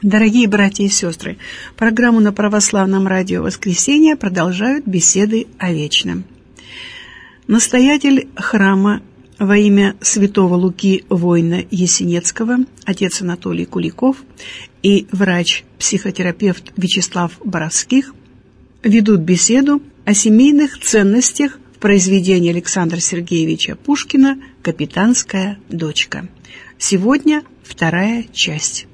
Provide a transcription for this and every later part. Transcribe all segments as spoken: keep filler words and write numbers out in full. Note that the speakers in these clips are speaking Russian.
Дорогие братья и сестры, программу на Православном радио «Воскресенье» продолжают беседы о вечном. Настоятель храма во имя святого Луки Воина Есенецкого, отец Анатолий Куликов и врач-психотерапевт Вячеслав Боровских ведут беседу о семейных ценностях в произведении Александра Сергеевича Пушкина «Капитанская дочка». Сегодня вторая часть.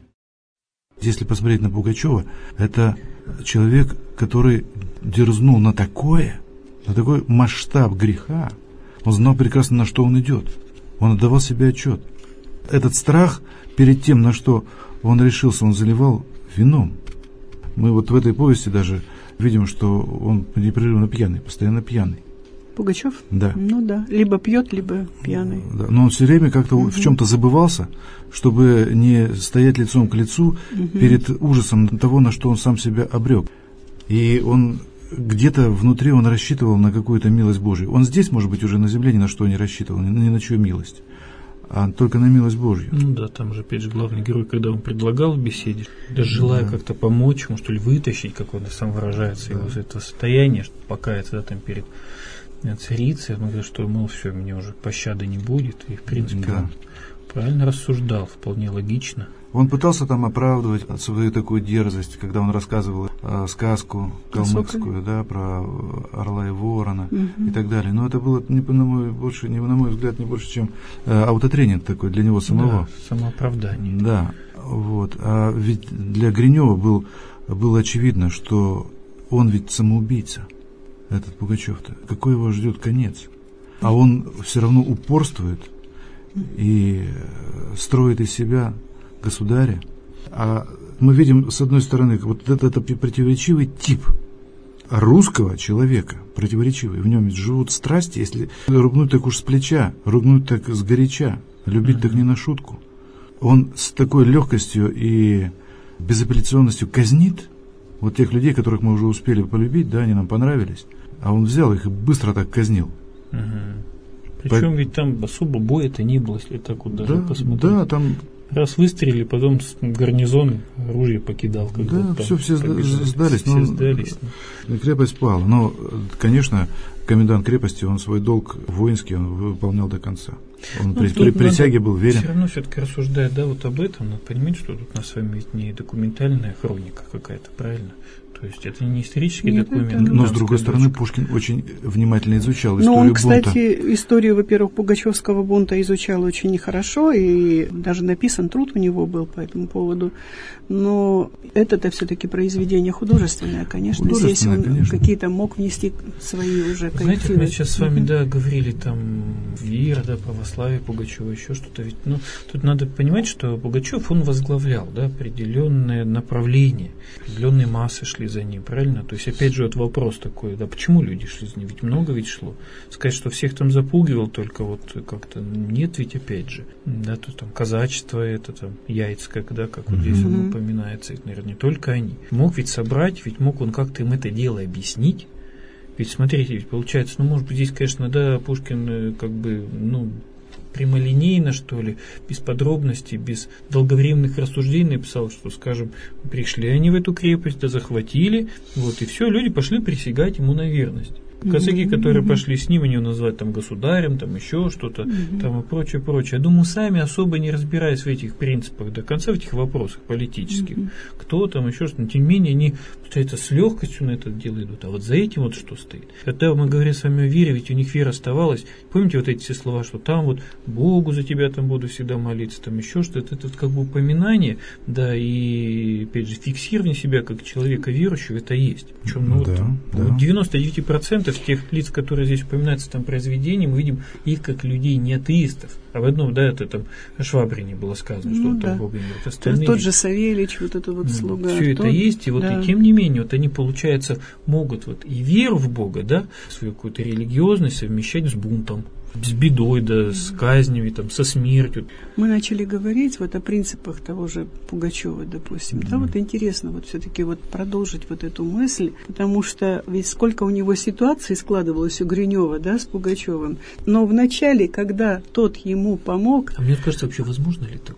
Если посмотреть на Пугачева, это человек, который дерзнул на такое, на такой масштаб греха. Он знал прекрасно, на что он идет. Он отдавал себе отчет. Этот страх перед тем, на что он решился, он заливал вином. Мы вот в этой повести даже видим, что он непрерывно пьяный, постоянно пьяный. Пугачев? Да. Ну да, либо пьет, либо пьяный. Да. Но он все время как-то угу. в чем-то забывался, чтобы не стоять лицом к лицу угу. перед ужасом того, на что он сам себя обрек. И он где-то внутри он рассчитывал на какую-то милость Божию. Он здесь, может быть, уже на земле ни на что не рассчитывал, ни, ни на чью милость, а только на милость Божью. Ну да, там же опять же главный герой, когда он предлагал в беседе, даже желая да. как-то помочь ему, что ли, вытащить, как он сам выражается, да. его из этого состояния, что покаяться да, там перед царицей, он говорит, что, мол, все, мне уже пощады не будет, и, в принципе, да. он правильно рассуждал, вполне логично. Он пытался там оправдывать свою такую дерзость, когда он рассказывал э, сказку калмыцкую, да, про орла и ворона угу. и так далее. Но это было, не, на мой, больше, не, на мой взгляд, не больше, чем э, аутотренинг такой для него самого. Да, самооправдание. Да, вот. А ведь для Гринева был, было очевидно, что он ведь самоубийца, этот Пугачев-то. Какой его ждет конец? А он все равно упорствует и строит из себя государя. А мы видим, с одной стороны, вот этот, этот противоречивый тип русского человека, противоречивый, в нем ведь живут страсти, если ругнуть так уж с плеча, ругнуть так сгоряча, любить mm-hmm. так не на шутку. Он с такой легкостью и безапелляционностью казнит вот тех людей, которых мы уже успели полюбить, да, они нам понравились, а он взял их и быстро так казнил. Mm-hmm. Причем По... ведь там особо боя-то не было, если так вот даже да, посмотреть. Да, там... Раз выстрелили, потом гарнизон оружие покидал. Как да, бы, все, все как сдались. Все но сдались. Крепость пала. Но, конечно, комендант крепости, он свой долг воинский он выполнял до конца. Он ну, при, при присяге был верен. Все равно все-таки рассуждая да, вот об этом, надо понимать, что тут у нас с вами ведь не документальная хроника какая-то, правильно? То есть это не исторический Нет, документ. Но, с другой стороны, Пушкин очень внимательно изучал историю бунта. Но он, кстати, бунта. историю, во-первых, Пугачевского бунта изучал очень нехорошо, и даже написан труд у него был по этому поводу. Но это-то все-таки произведение художественное, конечно. Художественное, Здесь он конечно. какие-то мог внести свои уже коррективы. Знаете, мы сейчас с вами, да, говорили там вера, да, православие Пугачева, еще что-то. Ведь, ну, тут надо понимать, что Пугачев, он возглавлял, да, определенное направление, определенные массы шли за ним, правильно? То есть, опять же, вот вопрос такой, да, почему люди шли за ним? Ведь много ведь шло. Сказать, что всех там запугивал, только вот как-то нет, ведь опять же, да, то там казачество, это там яйца, да, как вот здесь mm-hmm. он упоминается, это, наверное, не только они. Мог ведь собрать, ведь мог он как-то им это дело объяснить. Ведь смотрите, ведь получается, ну, может быть, здесь, конечно, да, Пушкин как бы, ну, прямолинейно, что ли, без подробностей, без долговременных рассуждений написал, что, скажем, пришли они в эту крепость, да захватили, вот, и все, люди пошли присягать ему на верность. Казаки, которые mm-hmm. пошли с ним, они его назвать там государем, там еще что-то, mm-hmm. там и прочее, прочее. Я думаю, сами особо не разбираясь в этих принципах до конца, в этих вопросах политических, mm-hmm. кто там, еще что-то, но тем не менее, они пытаются с легкостью на это дело идут. А вот за этим вот что стоит. Когда мы говорим с вами о вере, ведь у них вера оставалась. Помните вот эти все слова, что там вот Богу за тебя там буду всегда молиться, там еще что-то. Это, это как бы упоминание, да, и опять же фиксирование себя как человека верующего, это есть. Причем, ну, да, вот, да. девяносто девять процентов тех лиц, которые здесь упоминаются в этом произведении, мы видим их как людей не атеистов. А в одном, да, это там о Швабрине было сказано, ну, что да. там Бога нет. Остальные... Тот же Савельич, вот это вот слуга. Все это есть, и вот да. и тем не менее, вот они, получается, могут вот и веру в Бога, да, свою какую-то религиозность совмещать с бунтом, с бедой, да, с казнями, там, со смертью. Мы начали говорить вот о принципах того же Пугачева, допустим. Mm-hmm. Да, вот интересно вот все-таки вот продолжить вот эту мысль, потому что ведь сколько у него ситуаций складывалось у Гринева, да, с Пугачевым. Но вначале, когда тот ему помог... А мне кажется, вообще возможно ли такое?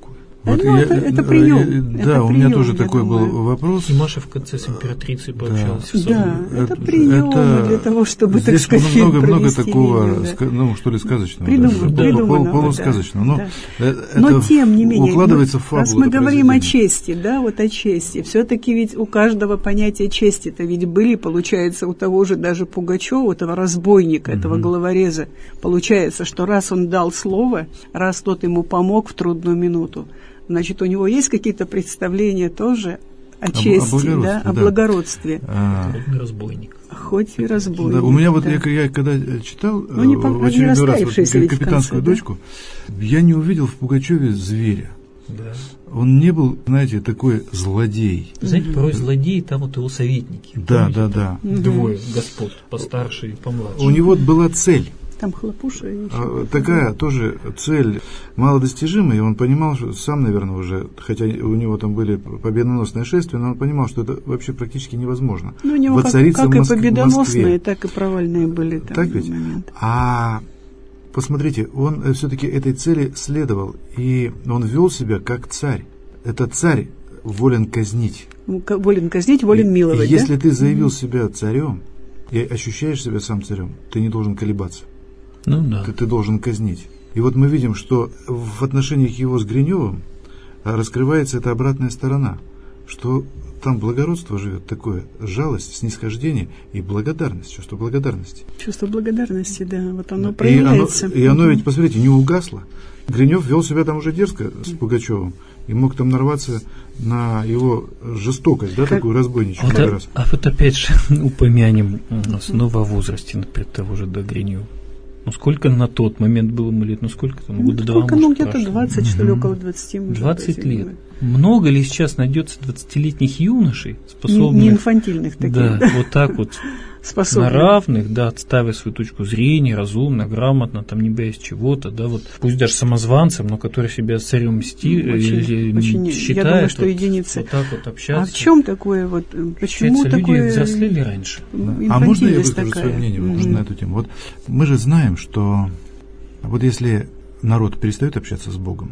Вот ну, я, это, это прием. Да, это у прием, меня тоже такой думаю. был вопрос. И Маша в конце с императрицей пообщалась. Да, да, это, это прием это, для того, чтобы, здесь так сказать, много, много такого, линию, да. ну, что ли, сказочного. Придумано, да, придумано, полусказочного. да, Но, да. это Но тем не менее, укладывается мы, в фабулу. раз мы говорим о чести, да, вот о чести, все-таки ведь у каждого понятия чести-то ведь были, получается, у того же даже Пугачева, этого разбойника, mm-hmm. этого головореза, получается, что раз он дал слово, раз тот ему помог в трудную минуту, значит, у него есть какие-то представления тоже о чести, о да, о да. благородстве. А... разбойник. Хоть и разбойник. Да, у меня вот, да. я, я когда читал ну, не, в очередной раз вот, «Капитанскую конце, дочку», да? Я не увидел в Пугачеве зверя. Да. Он не был, знаете, такой злодей. Знаете, порой злодеи, там вот его советники. Да, помните, да, да. Двое господ, постарше и помладше. У него была цель. Там хлопуша. А, такая тоже цель малодостижимая, и он понимал, что сам, наверное, уже, хотя у него там были победоносные шествия, но он понимал, что это вообще практически невозможно. Ну, у него как, как в Моск... и победоносные, так и провальные были там так ведь? моменты. А посмотрите, он все-таки этой цели следовал, и он вел себя как царь. Это царь волен казнить. Волен казнить, волен миловать, и, и если да? ты заявил mm-hmm. себя царем и ощущаешь себя сам царем, ты не должен колебаться. Ну да. Ты, ты должен казнить. И вот мы видим, что в отношениях его с Гриневым раскрывается эта обратная сторона, что там благородство живет такое, жалость, снисхождение и благодарность, чувство благодарности. Чувство благодарности, да, вот оно и проявляется. Оно, и оно ведь, посмотрите, не угасло. Гринев вел себя там уже дерзко с Пугачевым и мог там нарваться на его жестокость, да, как... такую разбойничью. Вот, а, а вот опять же упомянем снова о возрасте, например, того же да, Гринева. Ну, сколько на тот момент было ему лет? Ну, сколько там? Ну, года два, сколько, может, ну, где-то прошло. двадцать, что ли, около двадцати. двадцать лет. Много ли сейчас найдется двадцатилетних юношей, способных... Не, не инфантильных таких. Да, да, вот так вот, способных. На равных, да, отставя свою точку зрения, разумно, грамотно, там, не боясь чего-то, да, вот, пусть даже самозванцем, но который себя царем мсти, ну, очень, или, очень, считает, я думаю, что вот, единицы. Вот так вот общаться. А в чем такое вот, почему Получается, такое... люди взрослели раньше. Да. А можно я выскажу свое мнение mm-hmm. на эту тему? Вот мы же знаем, что вот если народ перестает общаться с Богом,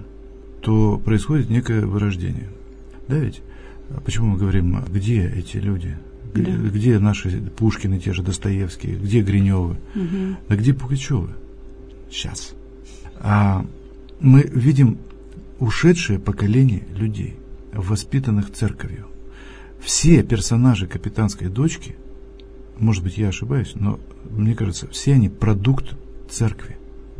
то происходит некое вырождение. Да ведь? А почему мы говорим, где эти люди? Где, да. где наши Пушкины, те же Достоевские? Где Гриневы? Угу. А где Пугачевы? Сейчас. А мы видим ушедшее поколение людей, воспитанных церковью. Все персонажи «Капитанской дочки», может быть, я ошибаюсь, но мне кажется, все они продукт церкви.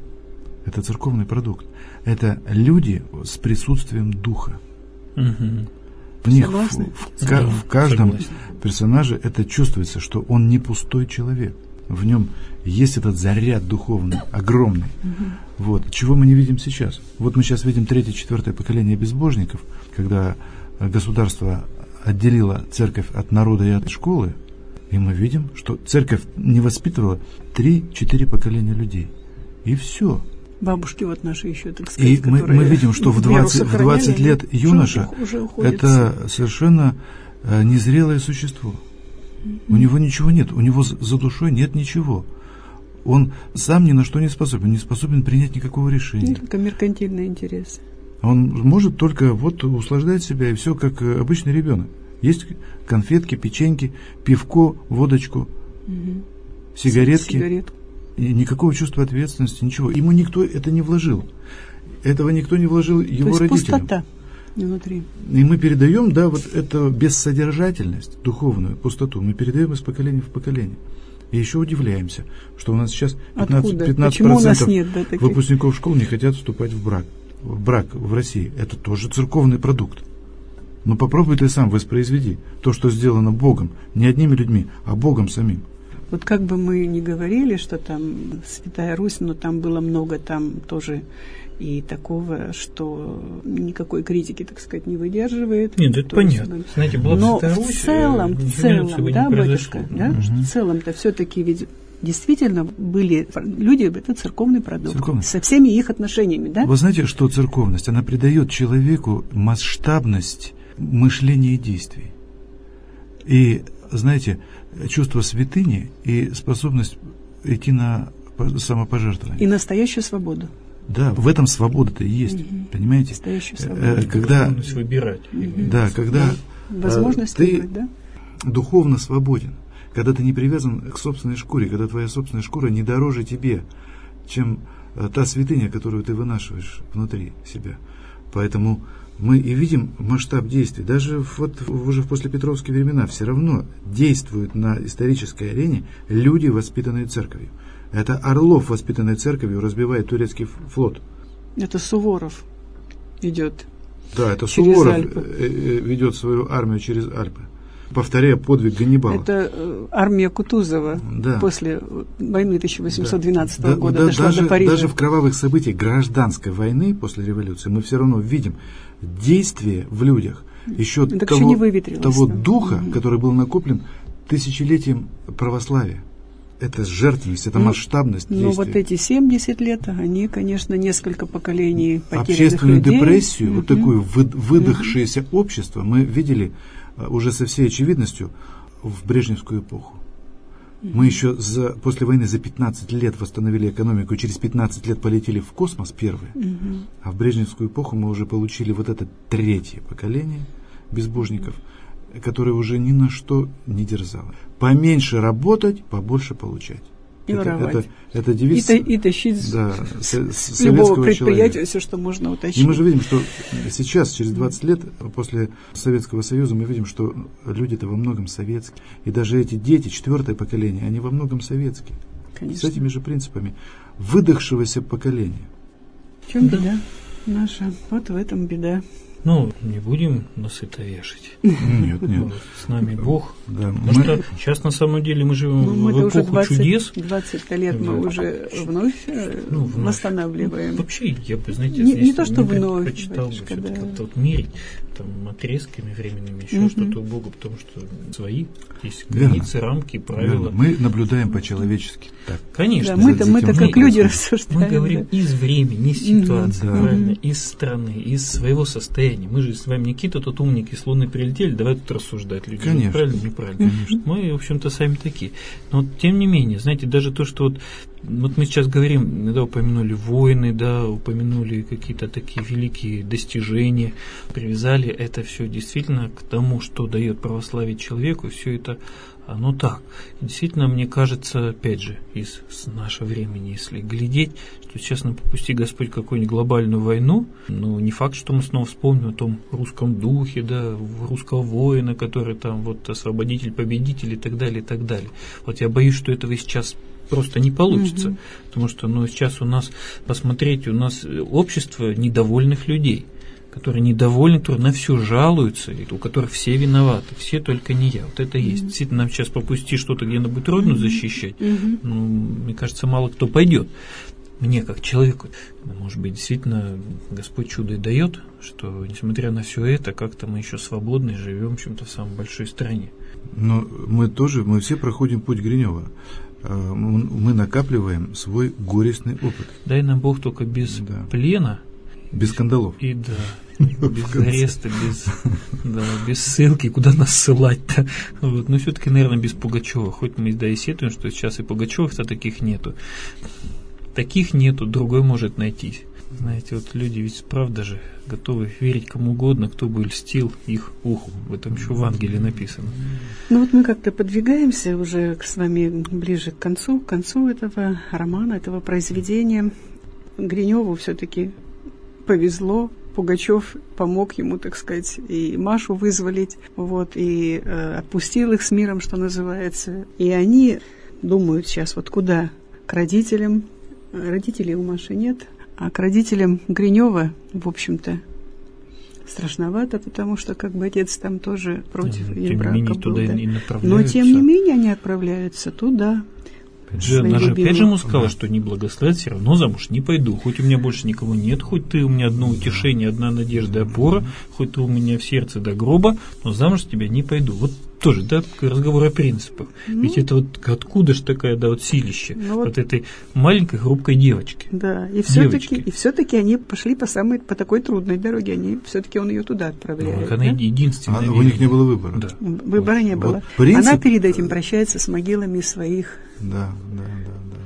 Это церковный продукт. Это люди с присутствием духа. Угу. В них, в, в, да, в каждом согласен. персонаже это чувствуется, что он не пустой человек. В нем есть этот заряд духовный, огромный. Угу. Вот. Чего мы не видим сейчас? Вот мы сейчас видим третье, четвертое поколение безбожников, когда государство отделило церковь от народа и от школы, и мы видим, что церковь не воспитывала три-четыре поколения людей. И все. Бабушки вот наши еще, так сказать, и мы, мы видим, что в двадцать, в двадцать лет юноша это совершенно э, незрелое существо. Mm-hmm. У него ничего нет, у него за душой нет ничего. Он сам ни на что не способен, не способен принять никакого решения. Только меркантильный интерес. Он может только вот услаждать себя, и все как обычный ребенок. Есть конфетки, печеньки, пивко, водочку, mm-hmm. сигаретки. Сигаретку. И никакого чувства ответственности, ничего. Ему никто это не вложил. Этого никто не вложил его То есть родителям. Пустота внутри. И мы передаем, да, вот эту бессодержательность, духовную пустоту, мы передаем из поколения в поколение. И еще удивляемся, что у нас сейчас пятнадцать, пятнадцать процентов нет, да, выпускников школ не хотят вступать в брак. В брак в России. Это тоже церковный продукт. Но попробуй ты сам воспроизведи то, что сделано Богом. Не одними людьми, а Богом самим. Вот как бы мы ни говорили, что там Святая Русь, но там было много там тоже и такого, что никакой критики, так сказать, не выдерживает. Нет, это понятно. Есть, знаете, была но Святая в Русь, целом, в целом, да, батюшка, да, угу. в целом-то все-таки ведь действительно были люди, это церковный продукт. Церковный. Со всеми их отношениями, да? Вы знаете, что церковность, она придает человеку масштабность мышления и действий. И, знаете, чувство святыни и способность идти на самопожертвование. И настоящую свободу. Да, в этом свобода-то и есть, угу. понимаете? Э, когда, возможность выбирать. Угу. Да, когда возможность ты выбрать, да? духовно свободен, когда ты не привязан к собственной шкуре, когда твоя собственная шкура не дороже тебе, чем та святыня, которую ты вынашиваешь внутри себя. Поэтому мы и видим масштаб действий. Даже вот уже в послепетровские времена все равно действуют на исторической арене люди, воспитанные церковью. Это Орлов, воспитанный церковью, разбивает турецкий флот. Это Суворов идет. Да, это через Суворов Альпы. ведет свою армию через Альпы, повторяя подвиг Ганнибала. Это э, армия Кутузова да. после войны тысяча восемьсот двенадцатого да. года да, дошла даже, до Парижа. Даже в кровавых событиях гражданской войны после революции мы все равно видим действие в людях еще так того, еще того там. духа, угу. который был накоплен тысячелетием православия. Это жертвенность, это ну, масштабность действия. Но вот эти семьдесят лет, они, конечно, несколько поколений потерянных общественную людей. депрессию, угу. вот такое выдохшееся угу. общество мы видели уже со всей очевидностью в брежневскую эпоху. Угу. Мы еще за, после войны за пятнадцать лет восстановили экономику, и через пятнадцать лет полетели в космос первые. Угу. А в брежневскую эпоху мы уже получили вот это третье поколение безбожников, которое уже ни на что не дерзало. Поменьше работать, побольше получать. И это, воровать. Это, это девиз, и, и тащить да, с, с любого предприятия человека. Все, что можно утащить. И мы же видим, что сейчас, через двадцать лет после Советского Союза, мы видим, что люди-то во многом советские. И даже эти дети, четвертое поколение, они во многом советские. Конечно. С этими же принципами выдохшегося поколения. В чем беда наша? Вот в этом беда. Ну, не будем насыто вешать. Нет, нет. С нами Бог. Да, Потому мы... что сейчас на самом деле мы живем ну, в эпоху двадцать, чудес. двадцать лет мы да. уже вновь, ну, вновь восстанавливаем. Ну, вообще, я бы, знаете, не, не то, что вновь, почитал бы да. как-то вот мерить там отрезками временными, еще mm-hmm. что-то у Бога, потому что свои есть границы, Верно. рамки, правила. Верно. Мы наблюдаем по-человечески. Так. Конечно. Да, мы-то, мы-то как люди рассуждаем. Мы говорим да. из времени, из ситуации, mm-hmm. правильно, mm-hmm. из страны, из своего состояния. Мы же с вами не какие-то тут умники с Луны прилетели, давай тут рассуждать люди. Конечно. Правильно, неправильно. Конечно. Мы, в общем-то, сами такие. Но вот, тем не менее, знаете, даже то, что вот, вот мы сейчас говорим, иногда упомянули войны, да, упомянули какие-то такие великие достижения, привязали это все действительно к тому, что дает православие человеку, все это оно так. И действительно, мне кажется, опять же, из нашего времени, если глядеть, что сейчас нам попусти Господь какую-нибудь глобальную войну, ну, не факт, что мы снова вспомним о том русском духе, да, русского воина, который там вот освободитель, победитель и так далее, и так далее. Вот я боюсь, что этого сейчас просто не получится, mm-hmm. потому что, ну, сейчас у нас, посмотрите, у нас общество недовольных людей, которые недовольны, которые на все жалуются, и у которых все виноваты, все только не я. Вот это mm-hmm. есть. Действительно, нам сейчас попусти что-то где-нибудь родину mm-hmm. защищать, mm-hmm. ну, мне кажется, мало кто пойдет. Мне, как человеку, может быть, действительно Господь чудо и дает, что, несмотря на все это, как-то мы еще свободны, живем в чем-то в самой большой стране. Но мы тоже, мы все проходим путь Гринева. Мы накапливаем свой горестный опыт. Дай нам Бог только без да. плена. Без скандалов. И да, без ареста, без, да, без ссылки, куда нас ссылать-то. Вот. Но все-таки, наверное, без Пугачева. Хоть мы да и сетуем, что сейчас и Пугачевых-то таких нету. Таких нету, другой может найтись. Знаете, вот люди ведь правда же готовы верить кому угодно, кто бы льстил их уху. В этом еще в Евангелии написано. Ну вот мы как-то подвигаемся уже с вами ближе к концу, к концу этого романа, этого произведения. Гриневу все-таки повезло, Пугачев помог ему, так сказать, и Машу вызволить, вот, и э, отпустил их с миром, что называется. И они думают сейчас, вот куда? К родителям. Родителей у Маши нет, а к родителям Гринева, в общем-то, страшновато, потому что как бы отец там тоже против да, их брака был. Да. Но тем не менее они отправляются туда. Же, она же опять же ему сказала, что не благословят, все равно замуж не пойду. Хоть у меня больше никого нет, хоть ты у меня одно утешение, одна надежда, опора, хоть ты у меня в сердце до гроба, но замуж с тебя не пойду. Вот тоже, да, разговор о принципах. Ну, ведь это вот откуда же такая, да, вот силище ну, вот, вот этой маленькой хрупкой девочки. Да, и все-таки, и все-таки они пошли по самой, по такой трудной дороге, они все-таки он ее туда отправляет. Ну, она да? единственная. А, у них не было выбора. Да. Выбора вот, не было. Вот принцип... Она перед этим прощается с могилами своих. Да, да, да, да.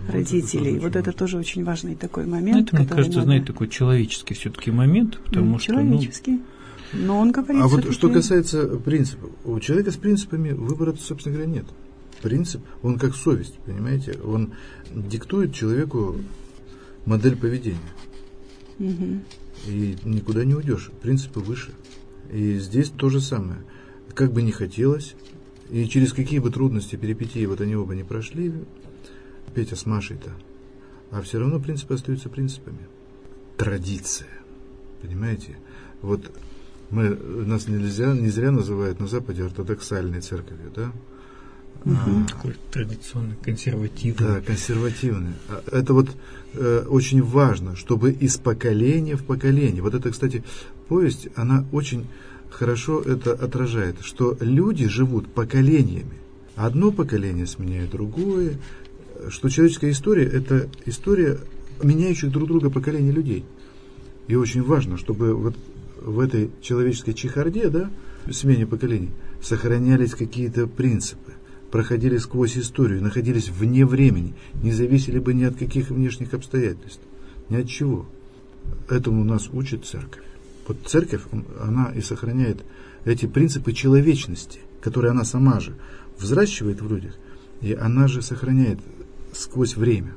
родителей. Вот, вот это важно. тоже очень важный такой момент. Это, мне кажется, надо... знаете, такой человеческий все-таки момент, потому mm, что... Человеческий. Ну... Но он говорит... А вот что касается принципов. У человека с принципами выбора, собственно говоря, нет. Принцип, он как совесть, понимаете? Он диктует человеку модель поведения. Угу. И никуда не уйдешь. Принципы выше. И здесь то же самое. Как бы ни хотелось, и через какие бы трудности, перипетии вот они оба не прошли, Петя с Машей-то, а все равно принципы остаются принципами. Традиция. Понимаете? Вот мы, нас нельзя, не зря называют на Западе ортодоксальной церковью, да? Угу. Такой традиционный, консервативный. Да, консервативный. Это вот э, очень важно, чтобы из поколения в поколение. Вот это, кстати, повесть, она очень хорошо это отражает, что люди живут поколениями. Одно поколение сменяет другое, что человеческая история – это история меняющих друг друга поколений людей. И очень важно, чтобы вот в этой человеческой чехарде, да, смене поколений, сохранялись какие-то принципы, проходили сквозь историю, находились вне времени, не зависели бы ни от каких внешних обстоятельств, ни от чего. Этому нас учит церковь. Вот церковь, она и сохраняет эти принципы человечности, которые она сама же взращивает в людях, и она же сохраняет сквозь время.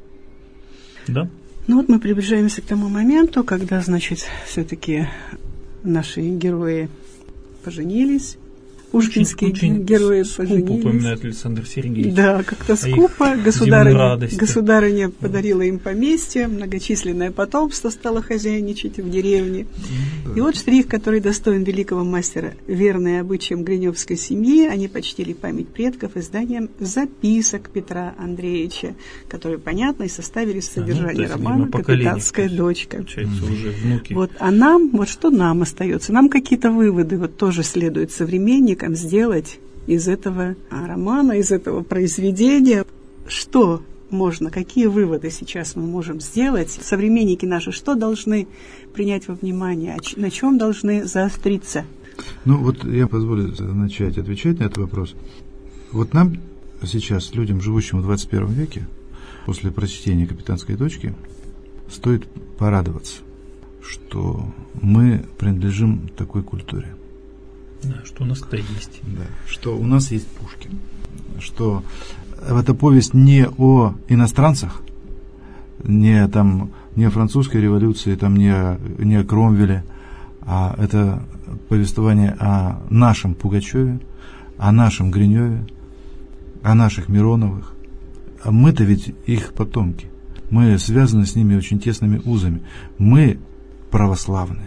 Да. Ну вот мы приближаемся к тому моменту, когда, значит, все-таки наши герои поженились. Пушкинские очень, очень герои скупо поженились. Упоминает Александр Сергеевич. Да, как-то скупо. Государыня, государыня да. подарила им поместье, многочисленное потомство стало хозяйничать в деревне. Да. И вот штрих, который достоин великого мастера, верные обычаям гриневской семьи, они почтили память предков изданием записок Петра Андреевича, которые, понятно, и составили содержание а, ну, романа «Капитанская дочка». Получается, уже внуки. Вот, а нам, вот что нам остается? Нам какие-то выводы вот тоже следует современникам сделать из этого романа, из этого произведения. Что можно, какие выводы сейчас мы можем сделать? Современники наши что должны принять во внимание, на чем должны заостриться? Ну вот я позволю начать отвечать на этот вопрос. Вот нам сейчас, людям, живущим в двадцать первом веке, после прочтения «Капитанской дочки», стоит порадоваться, что мы принадлежим такой культуре. Да, что у нас-то есть. Да, что у нас есть Пушкин. Что эта повесть не о иностранцах, не, там, не о французской революции, там, не, о, не о Кромвеле, а это повествование о нашем Пугачеве, о нашем Гриневе, о наших Мироновых. А мы-то ведь их потомки. Мы связаны с ними очень тесными узами. Мы православные.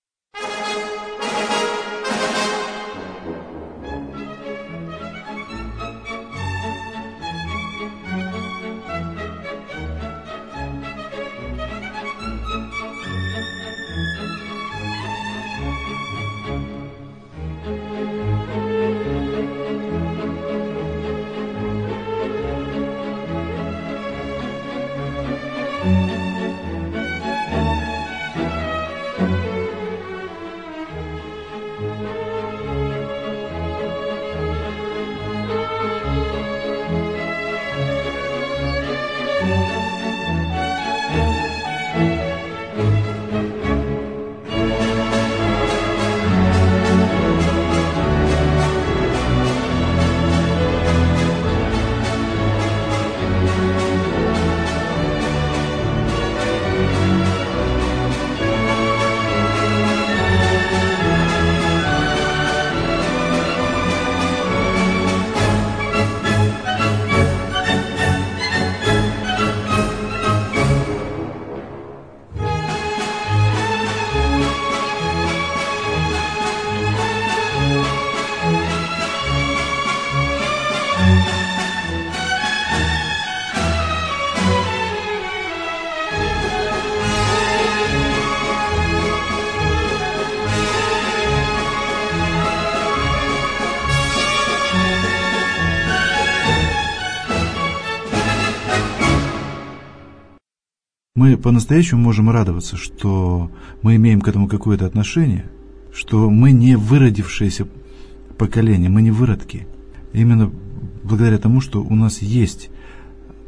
Мы по-настоящему можем радоваться, что мы имеем к этому какое-то отношение, что мы не выродившееся поколение, мы не выродки. Именно благодаря тому, что у нас есть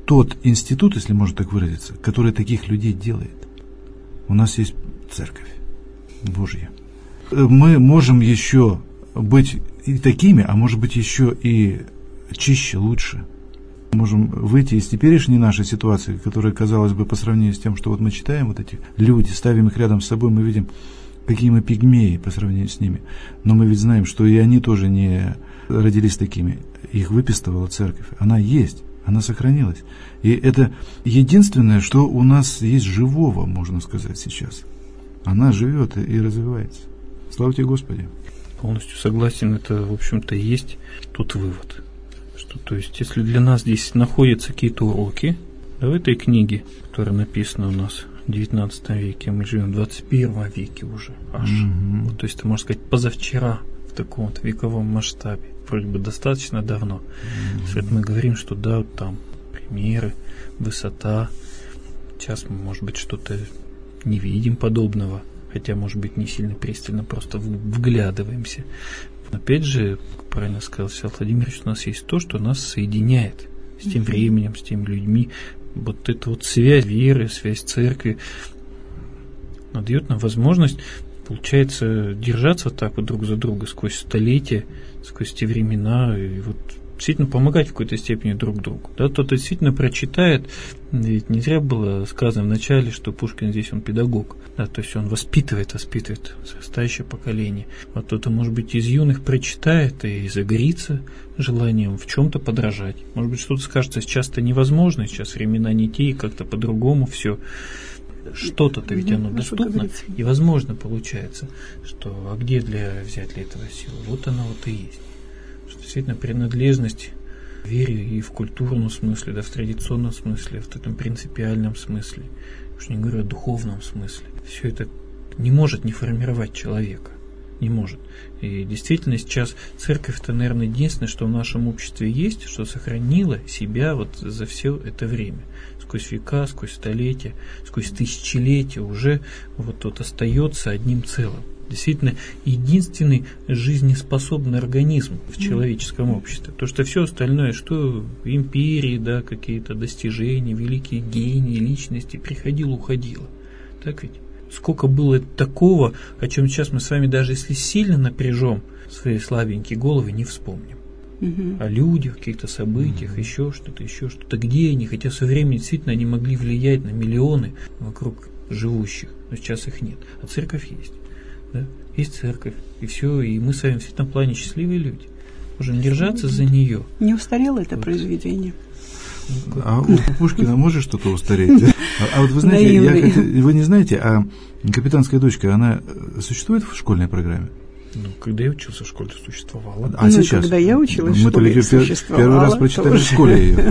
тот институт, если можно так выразиться, который таких людей делает. У нас есть церковь Божья. Мы можем еще быть и такими, а может быть еще и чище, лучше. Можем выйти из теперешней нашей ситуации, которая, казалось бы, по сравнению с тем, что вот мы читаем, вот эти люди, ставим их рядом с собой, мы видим, какие мы пигмеи по сравнению с ними. Но мы ведь знаем, что и они тоже не родились такими. Их выпистывала церковь. Она есть, она сохранилась. И это единственное, что у нас есть живого, можно сказать, сейчас. Она живет и развивается. Слава тебе, Господи. Полностью согласен. Это, в общем-то, и есть тот вывод. Что, то есть, если для нас здесь находятся какие-то уроки, да, в этой книге, которая написана у нас в девятнадцатом веке, мы живем в двадцать первом веке уже аж. Mm-hmm. Вот, то есть, это, можно сказать, позавчера в таком вот вековом масштабе. Вроде бы достаточно давно. Mm-hmm. Это мы говорим, что да, вот там примеры, высота. Сейчас мы, может быть, что-то не видим подобного, хотя, может быть, не сильно пристально, просто вглядываемся. Но опять же, как правильно сказал Всеволод Владимирович, у нас есть то, что нас соединяет с тем временем, с теми людьми. Вот эта вот связь веры, связь церкви, она дает нам возможность, получается, держаться так вот друг за друга сквозь столетия, сквозь те времена, и вот действительно помогать в какой-то степени друг другу. Да, кто-то действительно прочитает, ведь не зря было сказано в начале, что Пушкин здесь он педагог, да, то есть он воспитывает, воспитывает возрастающее поколение. Вот кто-то, может быть, из юных прочитает и загорится желанием в чем-то подражать. Может быть, что-то скажется сейчас-то невозможно, сейчас времена не те, и как-то по-другому все. Что-то-то ведь оно доступно, и возможно получается, что а где для взять для этого силы? Вот оно вот и есть. Что действительно принадлежность в вере и в культурном смысле, да, в традиционном смысле, в этом принципиальном смысле, уж не говорю о духовном смысле, все это не может не формировать человека. Не может. И действительно сейчас церковь это, наверное, единственное, что в нашем обществе есть, что сохранило себя вот за все это время. Сквозь века, сквозь столетия, сквозь тысячелетия уже вот тут остается одним целым. Действительно, единственный жизнеспособный организм в человеческом обществе. То, что все остальное, что империи, да, какие-то достижения, великие гении, личности, приходило, уходило. Так ведь? Сколько было такого, о чем сейчас мы с вами, даже если сильно напряжем свои слабенькие головы, не вспомним. Угу. О людях, каких-то событиях, угу. еще что-то, еще что-то. Где они? Хотя со временем действительно они могли влиять на миллионы вокруг живущих, но сейчас их нет. А церковь есть. Да? Есть церковь, и все, и мы с вами в этом плане счастливые люди. Можем держаться за нее. Не устарело это вот. Произведение. А у Пушкина может что-то устареть? А, а вот вы знаете, я хотел, вы не знаете, а «Капитанская дочка», она существует в школьной программе? Ну, когда я учился в школе, существовала. А ну, сейчас? Когда я училась мы в школе, существовала. Первый раз прочитали тоже. В школе ее.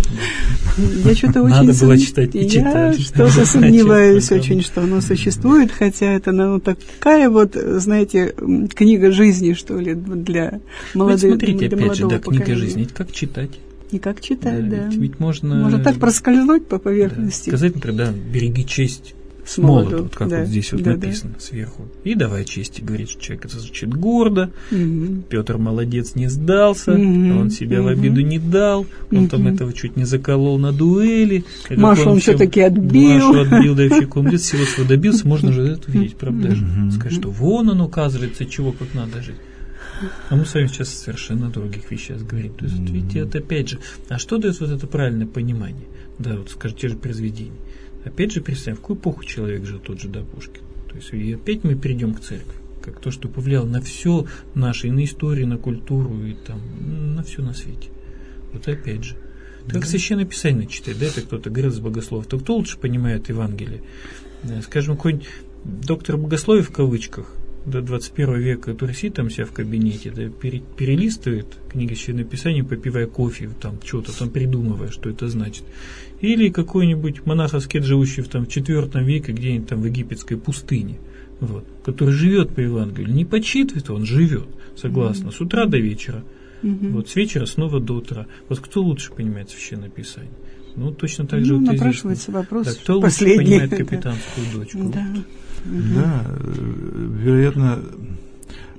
Я что-то очень... Надо было читать и читать. Я что-то сомневаюсь очень, что оно существует, хотя это ну, такая вот, знаете, книга жизни, что ли, для молодых. Смотрите, опять же, да, книга жизни, это как читать. И как читать, да. да. Ведь, ведь можно... Можно так проскользнуть по поверхности. Да. Сказать, например, да, береги честь с молоду, вот как да. вот здесь вот да, написано да. сверху. И давай чести, говорит, что человек это звучит гордо, угу. Петр молодец, не сдался, угу. он себя угу. в обиду не дал, он угу. там этого чуть не заколол на дуэли. Машу он, он все-таки отбил. Машу отбил, да и вообще комплект, всего своего добился, можно же это увидеть, правда же? Угу. Сказать, что вон он, оказывается, чего, как надо жить. А мы с вами сейчас совершенно о других вещах говорим. То есть, видите, это опять же, а что дает вот это правильное понимание? Да, вот скажем, те же произведения. Опять же, представим, в какую эпоху человек жил, тот же, да, Пушкин. То есть, и опять мы перейдем к церкви, как то, что повлияло на все наше, и на историю, на культуру, и там, на все на свете. Вот опять же. Так как Священное Писание читать, да, это кто-то говорит с богословов, то кто лучше понимает Евангелие? Скажем, какой-нибудь доктор богословия в кавычках, до двадцать первого века, который сидит там себя в кабинете, да, перелистывает книги Священного Писания, попивая кофе, там, что-то там придумывая, что это значит. Или какой-нибудь монах-аскет, живущий в, там, в четвёртом веке где-нибудь там в египетской пустыне, вот, который живет по Евангелию. Не подсчитывает, он живет, согласно, mm-hmm. с утра до вечера. Mm-hmm. Вот, с вечера снова до утра. Вот кто лучше понимает Священное Писание? Ну, точно так же ну, вот напрашивается здесь. Вопрос. Да, кто последний. лучше понимает капитанскую дочку? Да. Да, вероятно,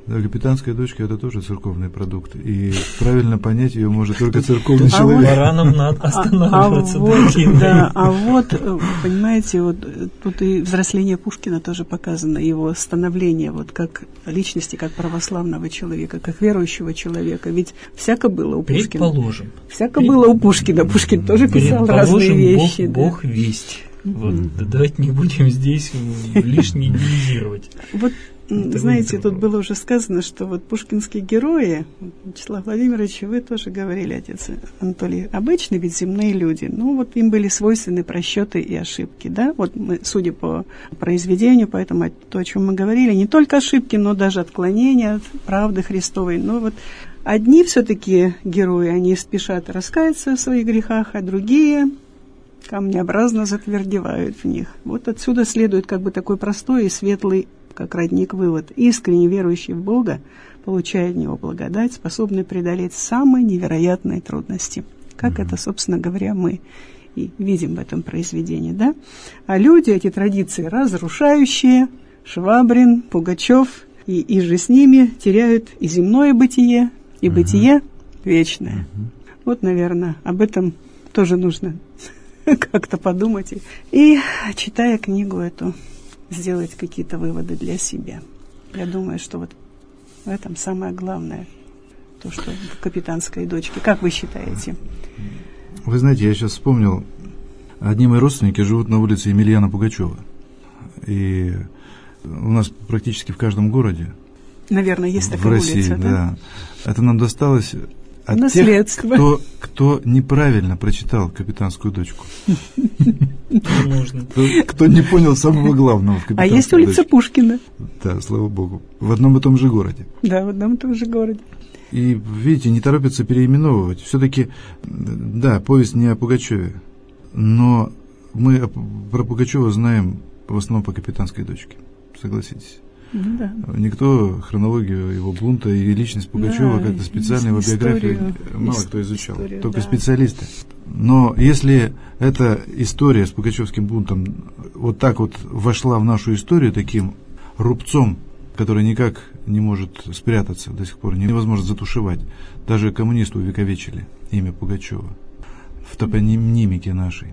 Да, «Капитанская дочка» — это тоже церковный продукт, и правильно понять ее может только церковный человек. Баранам надо останавливаться. А вот, да, а вот, понимаете, вот тут и взросление Пушкина тоже показано, его становление вот как личности, как православного человека, как верующего человека. Ведь всяко было у Пушкина. Предположим. Всяко было у Пушкина. Пушкин тоже писал разные вещи. Бог, да. Бог весть. Вот, да, давайте не будем здесь лишнее идеализировать. Вот, это знаете, тут было уже сказано, что вот пушкинские герои, Вячеслав Владимирович, вы тоже говорили, отец Анатолий, обычные ведь земные люди, ну вот им были свойственны просчеты и ошибки, да, вот мы, судя по произведению, поэтому то, о чем мы говорили, не только ошибки, но даже отклонения от правды Христовой, но вот одни все-таки герои, они спешат раскаяться в своих грехах, а другие камнеобразно затвердевают в них. Вот отсюда следует как бы такой простой и светлый, как родник, вывод. Искренне верующий в Бога получает в него благодать, способный преодолеть самые невероятные трудности. Как mm-hmm. это, собственно говоря, мы и видим в этом произведении, да? А люди эти традиции разрушающие, Швабрин, Пугачев и, и же с ними теряют и земное бытие, и mm-hmm. бытие вечное. Mm-hmm. Вот, наверное, об этом тоже нужно как-то подумать. И, и, читая книгу эту, сделать какие-то выводы для себя. Я думаю, что вот в этом самое главное, то, что в «Капитанской дочке». Как вы считаете? Вы знаете, я сейчас вспомнил, одни мои родственники живут на улице Емельяна Пугачева. И у нас практически в каждом городе. Наверное, есть такая в России, улица, да? Да. Это нам досталось от наследство. Тех, кто, кто неправильно прочитал «Капитанскую дочку». Кто не понял самого главного в «Капитанской дочке». А есть улица Пушкина. Да, слава богу. В одном и том же городе. Да, в одном и том же городе. И, видите, не торопятся переименовывать. Все-таки, да, повесть не о Пугачеве, но мы про Пугачева знаем в основном по «Капитанской дочке». Согласитесь? Ну, да. Никто хронологию его бунта и личность Пугачева, да, как-то специально его биографию мало кто изучал, историю, только да. специалисты. Но если эта история с пугачевским бунтом вот так вот вошла в нашу историю таким рубцом, который никак не может спрятаться до сих пор, невозможно затушевать, даже коммунисты увековечили имя Пугачева в топонимике нашей,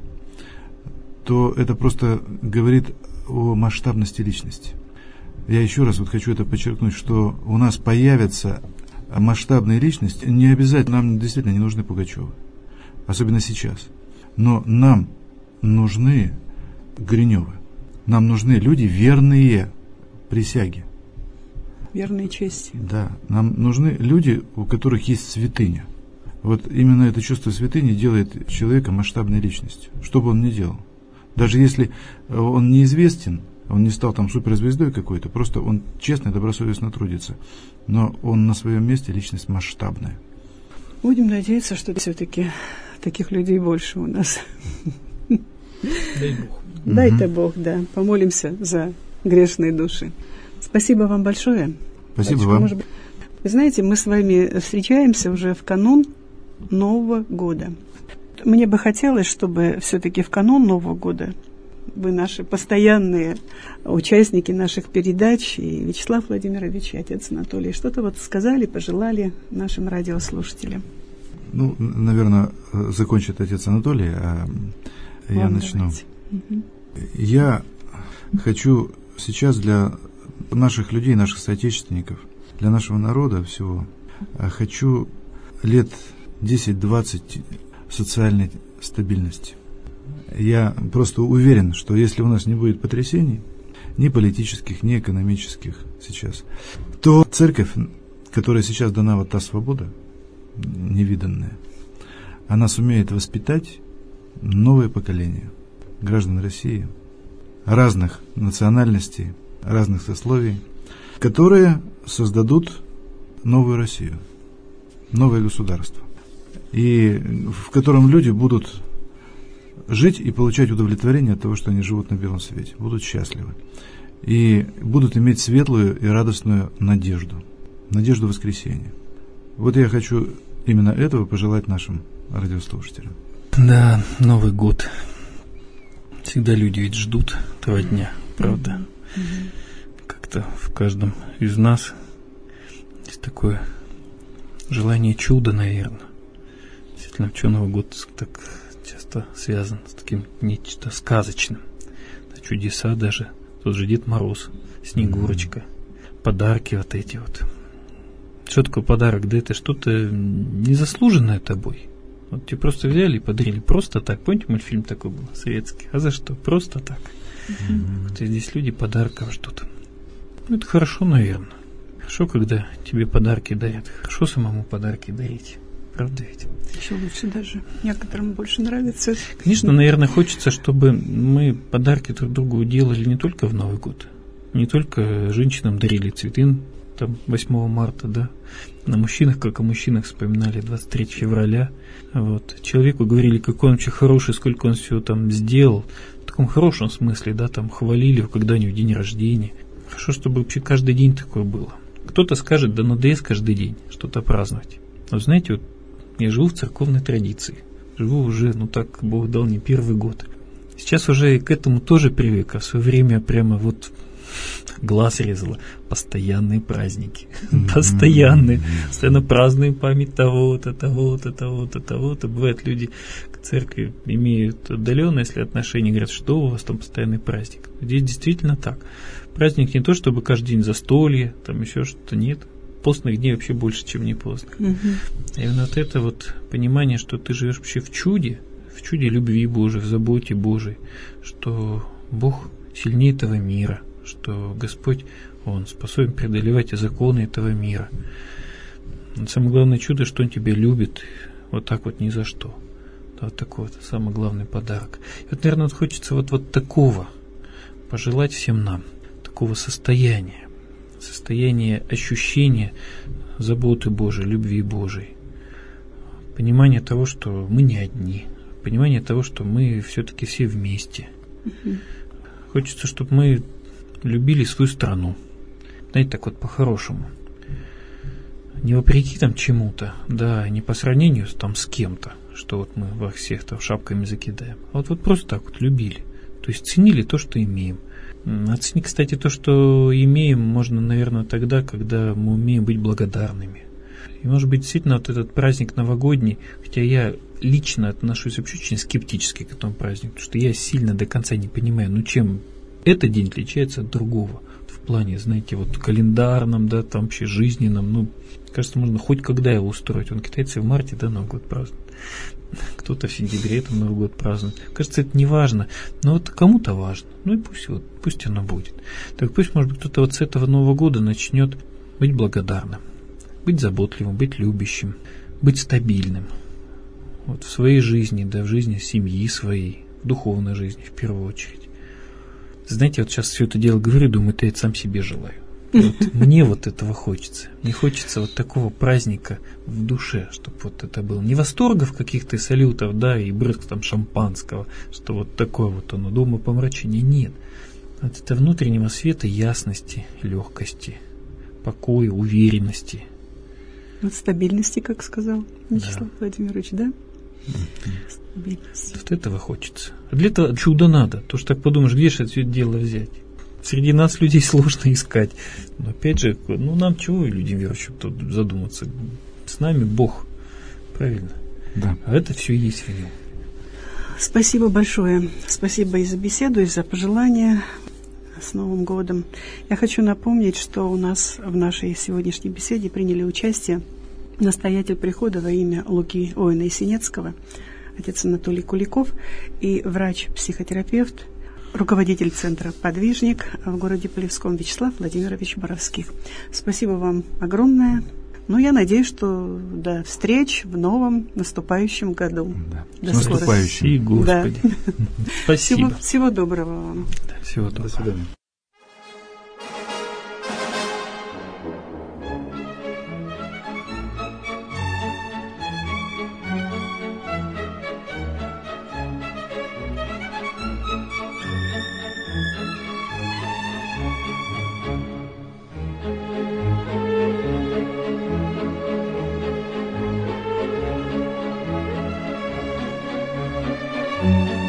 то это просто говорит о масштабности личности. Я еще раз вот хочу это подчеркнуть, что у нас появятся масштабные личности, не обязательно, нам действительно не нужны Пугачевы, особенно сейчас, но нам нужны Гриневы, нам нужны люди, верные присяге. Верные чести. Да, нам нужны люди, у которых есть святыня. Вот именно это чувство святыни делает человека масштабной личностью, что бы он ни делал. Даже если он неизвестен, он не стал там суперзвездой какой-то, просто он честно и добросовестно трудится. Но он на своем месте личность масштабная. Будем надеяться, что все-таки таких людей больше у нас. Дай Бог. Дай-то Бог, да. Помолимся за грешные души. Спасибо вам большое. Спасибо Батюшка, вам. Может быть, вы знаете, мы с вами встречаемся уже в канун Нового года. Мне бы хотелось, чтобы все-таки в канун Нового года вы наши постоянные участники наших передач, и Вячеслав Владимирович, и отец Анатолий, что-то вот сказали, пожелали нашим радиослушателям. Ну, наверное, закончит отец Анатолий, а Вам я начну. Угу. Я хочу сейчас для наших людей, наших соотечественников, для нашего народа всего, хочу лет десять-двадцать социальной стабильности. Я просто уверен, что если у нас не будет потрясений, ни политических, ни экономических сейчас, то церковь, которая сейчас дана вот та свобода невиданная, она сумеет воспитать новое поколение граждан России, разных национальностей, разных сословий, которые создадут новую Россию, новое государство, и в котором люди будут жить и получать удовлетворение от того, что они живут на белом свете, будут счастливы и будут иметь светлую и радостную надежду, надежду воскресения. Вот я хочу именно этого пожелать нашим радиослушателям. Да, Новый год. Всегда люди ведь ждут этого дня, правда? Mm-hmm. Как-то в каждом из нас такое желание чуда, наверное. Действительно, почему Новый год так часто связан с таким нечто сказочным. Чудеса даже. Тот же Дед Мороз, Снегурочка, mm-hmm. подарки вот эти вот. Что такое подарок? Да это что-то незаслуженное тобой. Вот тебе просто взяли и подарили. Просто так. Помните, мультфильм такой был, советский? А за что? Просто так. Mm-hmm. Вот и здесь люди подарков ждут. Ну, это хорошо, наверное. Хорошо, когда тебе подарки дарят. Хорошо самому подарки дарить. Правда ведь? Еще лучше даже. Некоторым больше нравится. Конечно, наверное, хочется, чтобы мы подарки друг другу делали не только в Новый год. Не только женщинам дарили цветы там восьмого марта, да. На мужчинах, как о мужчинах, вспоминали двадцать третьего февраля. Вот. Человеку говорили, какой он вообще хороший, сколько он всего там сделал. В таком хорошем смысле, да, там хвалили его когда-нибудь день рождения. Хорошо, чтобы вообще каждый день такое было. Кто-то скажет, да надоест каждый день что-то праздновать. Но знаете, вот я живу в церковной традиции. Живу уже, ну так, Бог дал, не первый год. Сейчас уже к этому тоже привык, а в свое время прямо вот глаз резало. Постоянные праздники. Mm-hmm. Постоянные. Постоянно празднуем память того-то, того-то, того-то, того-то. Бывает, люди к церкви имеют отдаленное, если отношения, говорят, что у вас там постоянный праздник. Здесь действительно так. Праздник не то, чтобы каждый день застолье, там еще что-то, нет. Постных дней вообще больше, чем не постных. Угу. И вот это вот понимание, что ты живешь вообще в чуде, в чуде любви Божией, в заботе Божией, что Бог сильнее этого мира, что Господь, Он способен преодолевать законы этого мира. Но самое главное чудо, что Он тебя любит, вот так вот ни за что. Вот такой вот самый главный подарок. И вот, наверное, вот хочется вот, вот такого пожелать всем нам, такого состояния. Состояние ощущения заботы Божией, любви Божией, понимание того, что мы не одни, понимание того, что мы все-таки все вместе. Uh-huh. Хочется, чтобы мы любили свою страну, знаете, так вот по-хорошему, не вопреки там чему-то, да, не по сравнению там с кем-то, что вот мы во всех там шапками закидаем, а вот, вот просто так вот любили, то есть ценили то, что имеем. Оценить, кстати, то, что имеем, можно, наверное, тогда, когда мы умеем быть благодарными. И, может быть, действительно, вот этот праздник новогодний, хотя я лично отношусь вообще очень скептически к этому празднику, потому что я сильно до конца не понимаю, ну, чем этот день отличается от другого. В плане, знаете, вот календарном, да, там вообще жизненном, ну, кажется, можно хоть когда его устроить. Он китайцы в марте, да, Новый год празднуют. Кто-то в сентябре там Новый год празднует. Кажется, это не важно, но вот кому-то важно. Ну и пусть вот, пусть оно будет. Так пусть, может быть, кто-то вот с этого Нового года начнет быть благодарным, быть заботливым, быть любящим, быть стабильным. Вот в своей жизни, да, в жизни семьи своей, в духовной жизни в первую очередь. Знаете, вот сейчас все это дело говорю, думаю, это я сам себе желаю. Вот мне вот этого хочется. Мне хочется вот такого праздника в душе, чтобы вот это было. Не восторгов каких-то салютов, да, и брызг там шампанского, что вот такое вот оно, дома помрачения, нет. Вот это внутреннего света, ясности, легкости, покоя, уверенности. Вот стабильности, как сказал Вячеслав да. Владимирович, да? Вот этого хочется. А для этого чуда надо. То, что так подумаешь, где же это все дело взять? Среди нас людей сложно искать. Но опять же, ну нам чего, людям верующим, тут задуматься. С нами Бог. Правильно? Да. А это все есть в нем. Спасибо большое. Спасибо и за беседу, и за пожелания. С Новым годом. Я хочу напомнить, что у нас в нашей сегодняшней беседе приняли участие настоятель прихода во имя Луки Оина Есенецкого, отец Анатолий Куликов, и врач-психотерапевт, руководитель центра «Подвижник» в городе Полевском Вячеслав Владимирович Боровских. Спасибо вам огромное. Ну, я надеюсь, что до встреч в новом наступающем году. Да. До С наступающим. И Господи. Да. Спасибо. Всего, всего доброго вам. Да, всего доброго. До свидания. Thank you.